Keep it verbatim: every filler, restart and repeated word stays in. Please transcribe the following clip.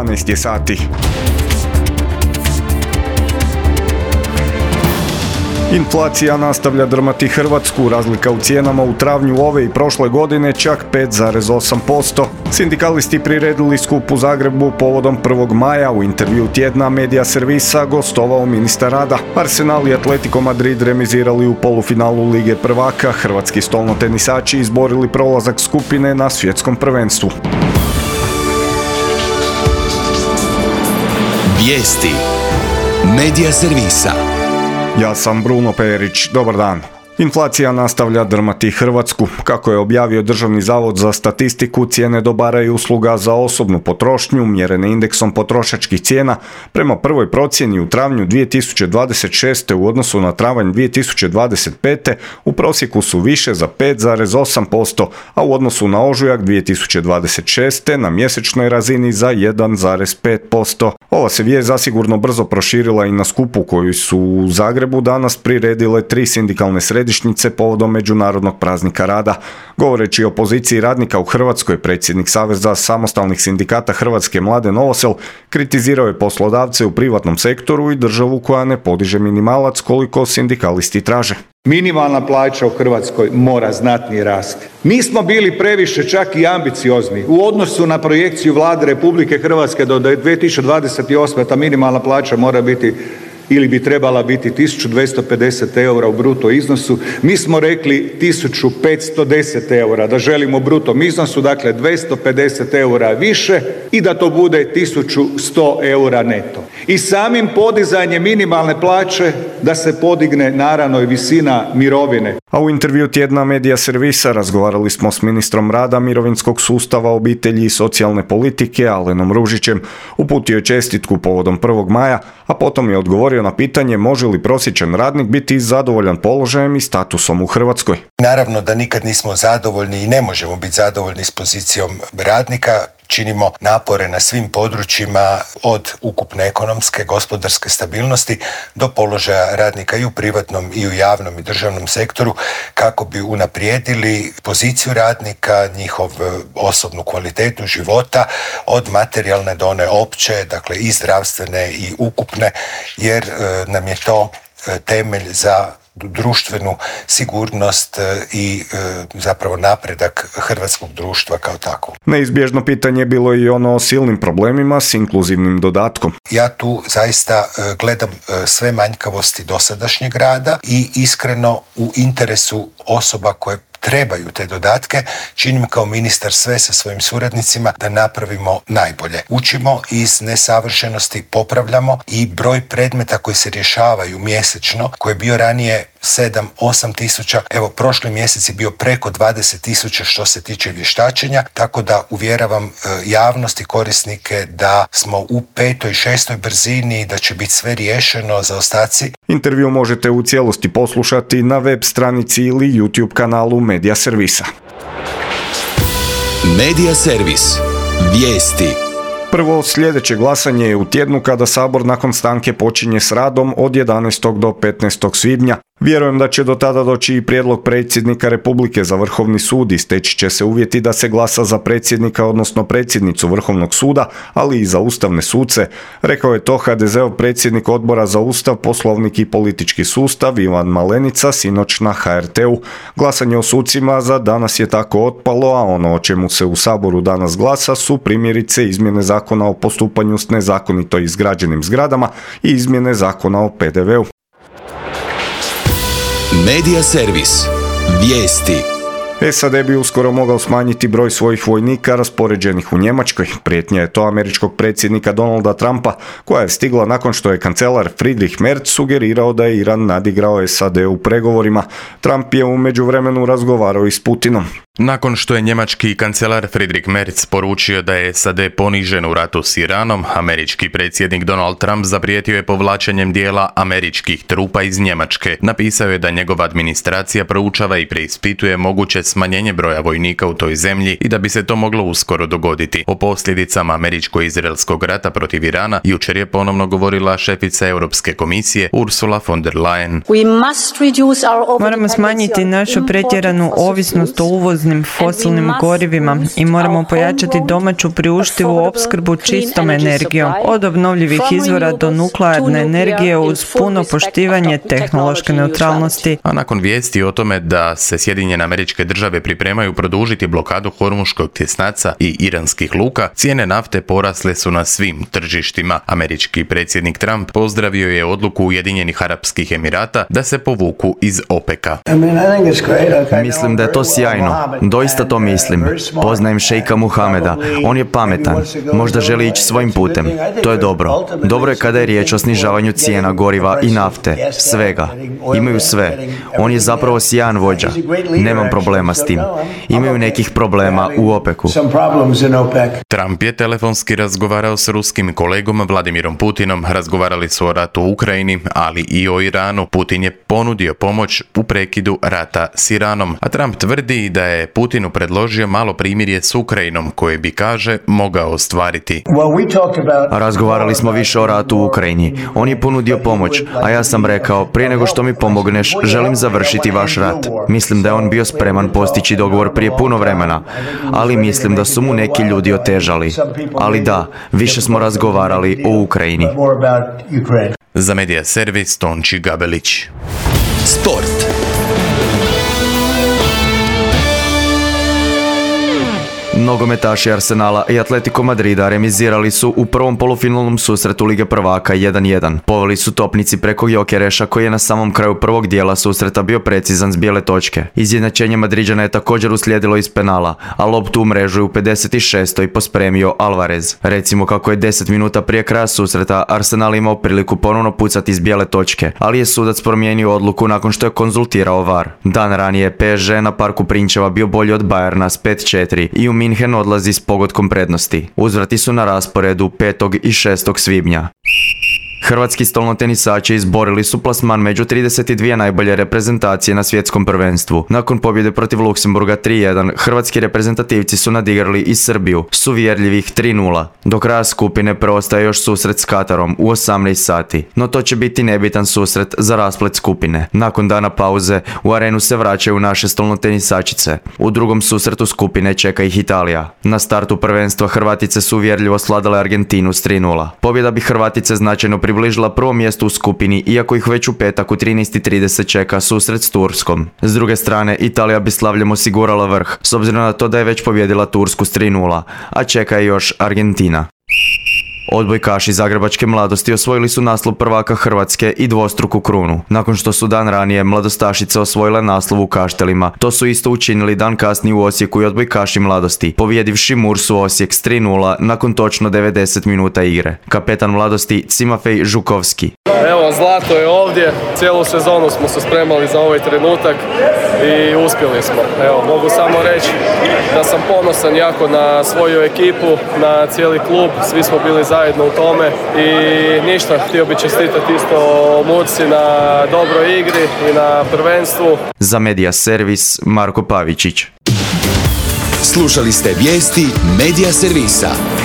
dvanaest je sati. Inflacija nastavlja drmati Hrvatsku, razlika u cijenama u travnju ove i prošle godine čak pet zarez osam posto. Sindikalisti priredili skup u Zagrebu povodom prvog maja. U intervju tjedna Medija servisa gostovao ministar rada. Arsenal i Atletico Madrid remizirali u polufinalu Lige prvaka. Hrvatski stolnotenisači izborili prolazak skupine na svjetskom prvenstvu. Vijesti Medija servisa. Ja sam Bruno Perić, dobar dan. Inflacija nastavlja drmati Hrvatsku. Kako je objavio Državni zavod za statistiku, cijene dobara i usluga za osobnu potrošnju, mjerene indeksom potrošačkih cijena, prema prvoj procjeni u travnju dvije tisuće dvadeset šeste u odnosu na travanj dvije tisuće dvadeset pete u prosjeku su više za pet zarez osam posto, a u odnosu na ožujak dvije tisuće dvadeset šeste na mjesečnoj razini za jedan zarez pet posto. Ova se vijest zasigurno brzo proširila i na skupu koju su u Zagrebu danas priredile tri sindikalne središnjice povodom Međunarodnog praznika rada. Govoreći o poziciji radnika u Hrvatskoj, predsjednik Saveza samostalnih sindikata Hrvatske Mladen Novosel kritizirao je poslodavce u privatnom sektoru i državu koja ne podiže minimalac koliko sindikalisti traže. Minimalna plaća u Hrvatskoj mora znatnije rasti. Mi smo bili previše čak i ambiciozni u odnosu na projekciju Vlade Republike Hrvatske do dvije tisuće dvadeset osme. Ta minimalna plaća mora biti ili bi trebala biti tisuću dvjesto pedeset eura u bruto iznosu. Mi smo rekli tisuću petsto deset eura da želimo u bruto iznosu, dakle dvjesto pedeset eura više i da to bude tisuću sto eura neto. I samim podizanjem minimalne plaće da se podigne naravno i visina mirovine. A u intervju tjedna Medija servisa razgovarali smo s ministrom rada, mirovinskog sustava, obitelji i socijalne politike Alenom Ružićem. Uputio je čestitku povodom prvog maja, a potom je odgovorio na pitanje može li prosječan radnik biti zadovoljan položajem i statusom u Hrvatskoj. Naravno da nikad nismo zadovoljni i ne možemo biti zadovoljni s pozicijom radnika. Činimo napore na svim područjima od ukupne ekonomske, gospodarske stabilnosti do položaja radnika i u privatnom i u javnom i državnom sektoru kako bi unaprijedili poziciju radnika, njihov osobnu kvalitetu života od materijalne do one opće, dakle i zdravstvene i ukupne, jer e, nam je to e, temelj za društvenu sigurnost i e, zapravo napredak hrvatskog društva kao takvog. Neizbježno pitanje bilo je i ono o silnim problemima s inkluzivnim dodatkom. Ja tu zaista e, gledam e, sve manjkavosti dosadašnjeg rada i iskreno u interesu osoba koje trebaju te dodatke, činim kao ministar sve sa svojim suradnicima da napravimo najbolje. Učimo iz nesavršenosti, popravljamo i broj predmeta koji se rješavaju mjesečno, koji je bio ranije sedam osam tisuća, evo prošli mjesec je bio preko dvadeset tisuća što se tiče vještačenja, tako da uvjeravam e, javnost i korisnike da smo u petoj, šestoj brzini i da će biti sve riješeno, zaostaci. Intervju možete u cijelosti poslušati na web stranici ili YouTube kanalu Medija servisa. Medija servis. Vijesti. Prvo sljedeće glasanje je u tjednu kada Sabor nakon stanke počinje s radom od jedanaestog do petnaestog svibnja. Vjerujem da će do tada doći i prijedlog predsjednika Republike za Vrhovni sud i steći će se uvjeti da se glasa za predsjednika, odnosno predsjednicu Vrhovnog suda, ali i za ustavne suce. Rekao je to ha de zeov predsjednik Odbora za Ustav, Poslovnik i politički sustav Ivan Malenica sinoć na ha er te u. Glasanje o sucima za danas je tako otpalo, a ono o čemu se u Saboru danas glasa su primjerice izmjene zakona o postupanju s nezakonito izgrađenim zgradama i izmjene zakona o pe de veu. Medija servis. Vijesti. es a de bi uskoro mogao smanjiti broj svojih vojnika raspoređenih u Njemačkoj. Prijetnja je to američkog predsjednika Donalda Trumpa, koja je stigla nakon što je kancelar Friedrich Merz sugerirao da je Iran nadigrao es a de u pregovorima. Trump je u međuvremenu razgovarao i s Putinom. Nakon što je njemački kancelar Friedrich Merz poručio da je es a de ponižen u ratu s Iranom, američki predsjednik Donald Trump zaprijetio je povlačenjem dijela američkih trupa iz Njemačke. Napisao je da njegova administracija proučava i preispituje moguće smanjenje broja vojnika u toj zemlji i da bi se to moglo uskoro dogoditi. O posljedicama američko-izraelskog rata protiv Irana jučer je ponovno govorila šefica Europske komisije Ursula von der Leyen. Moramo smanjiti našu pretjeranu ovisnost o uvozu uvoznim fosilnim gorivima i moramo pojačati domaću priuštivu opskrbu čistom energijom, od obnovljivih izvora do nuklearne energije uz puno poštivanje tehnološke neutralnosti. A nakon vijesti o tome da se Sjedinjene Američke Države pripremaju produžiti blokadu Hormuškog tjesnaca i iranskih luka, cijene nafte porasle su na svim tržištima. Američki predsjednik Trump pozdravio je odluku Ujedinjenih Arapskih Emirata da se povuku iz OPEC-a. Mislim da je to sjajno. Doista to mislim. Poznajem šejka Muhameda. On je pametan. Možda želi ići svojim putem. To je dobro. Dobro je kada je riječ o snižavanju cijena goriva i nafte. Svega. Imaju sve. On je zapravo sjajan vođa. Nemam problema s tim. Imaju nekih problema u OPEC-u. Trump je telefonski razgovarao s ruskim kolegom Vladimirom Putinom. Razgovarali su o ratu u Ukrajini, ali i o Iranu. Putin je ponudio pomoć u prekidu rata s Iranom, a Trump tvrdi da je Putinu predložio malo primirje s Ukrajinom, koje bi, kaže, mogao ostvariti. Razgovarali smo više o ratu u Ukrajini. On je ponudio pomoć, a ja sam rekao, prije nego što mi pomogneš, želim završiti vaš rat. Mislim da je on bio spreman postići dogovor prije puno vremena, ali mislim da su mu neki ljudi otežali. Ali da, više smo razgovarali o Ukrajini. Za Medija Servis, Tonči Gabelić. Sport. Nogometaši Arsenala i Atletico Madrida remizirali su u prvom polufinalnom susretu Lige prvaka jedan jedan. Poveli su topnici preko Jokereša, koji je na samom kraju prvog dijela susreta bio precizan s bijele točke. Izjednačenje Madriđana je također uslijedilo iz penala, a loptu u mrežu je u pedeset šestoj pospremio Alvarez. Recimo kako je deset minuta prije kraja susreta Arsenal imao priliku ponovno pucati iz bijele točke, ali je sudac promijenio odluku nakon što je konzultirao V A R. Dan ranije P S G na Parku Prinčeva bio bolji od Bayerna s pet četiri i u Minhen odlazi s pogodkom prednosti. Uzvrati su na rasporedu petog i šestog svibnja. Hrvatski stolnotenisači izborili su plasman među trideset dvije najbolje reprezentacije na svjetskom prvenstvu. Nakon pobjede protiv Luksemburga tri jedan, hrvatski reprezentativci su nadigrali i Srbiju s uvjerljivih tri nula. Do kraja skupine preostaje još susret s Katarom u osamnaest sati, no to će biti nebitan susret za rasplet skupine. Nakon dana pauze u arenu se vraćaju naše stolnotenisačice. U drugom susretu skupine čeka ih Italija. Na startu prvenstva Hrvatice su uvjerljivo sladale Argentinu s tri nula. Pobjeda bi Hrvatice značajno približila prvo mjesto u skupini, iako ih već u petak u trinaest i trideset čeka susret s Turskom. S druge strane, Italija bi slavljem osigurala vrh, s obzirom na to da je već pobjedila Tursku s tri nula, a čeka je još Argentina. Odbojkaši zagrebačke Mladosti osvojili su naslov prvaka Hrvatske i dvostruku krunu. Nakon što su dan ranije mladostašice osvojile naslov u Kaštelima, to su isto učinili dan kasnije u Osijeku i odbojkaši Mladosti, pobijedivši Mursu Osijek s tri nula nakon točno devedeset minuta igre. Kapetan Mladosti Timofej Žukovski. Evo, zlato je ovdje, cijelu sezonu smo se spremali za ovaj trenutak i uspjeli smo. Evo, mogu samo reći da sam ponosan jako na svoju ekipu, na cijeli klub, svi smo bili zajedno u tome i ništa, htio bi čestitati isto Mursi na dobroj igri i na prvenstvu. Za Medija Servis, Marko Pavičić. Slušali ste vijesti Medija Servisa.